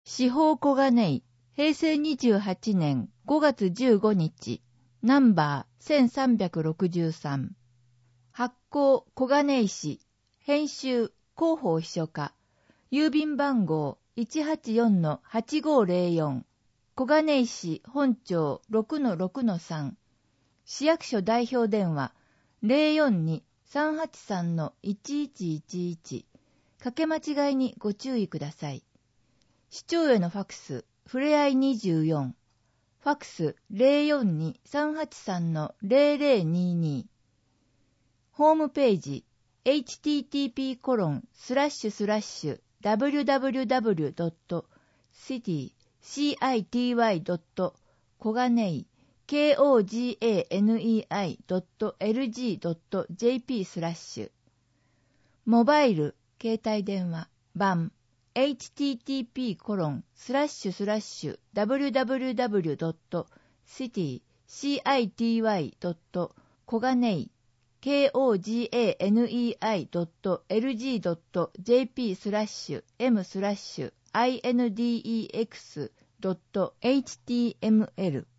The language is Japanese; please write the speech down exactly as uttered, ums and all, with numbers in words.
司法小金井、平成にじゅうはちねんごがつじゅうごにち、ナンバーせんさんびゃくろくじゅうさん。発行小金井市、編集広報秘書課、郵便番号 いちはちよんのはちごーぜろよん、小金井市本町 ろくのろくのさん、市役所代表電話 ゼロよんに さんはちさんのいちいちいちいち、かけ間違いにご注意ください。市長へのファクス、ふれあいにじゅうよん、ファクス ゼロよんに さんはちさんのゼロゼロにに、ホームページ エイチティーティーピーコロンスラッシュスラッシュダブリューダブリューダブリュードットシティシティドット小金井 ケーオージーエーエヌイーアイドットエルジードットジェーピー スラッシュ、モバイル携帯電話版 エイチティーティーピーコロンスラッシュスラッシュダブリューダブリューダブリュードットシティシティドット小金井 ケーオージーエーエヌイーアイドットエルジードットジェーピー スラッシュ エム スラッシュ アイエヌディーイーエックス ドット エイチティーエムエル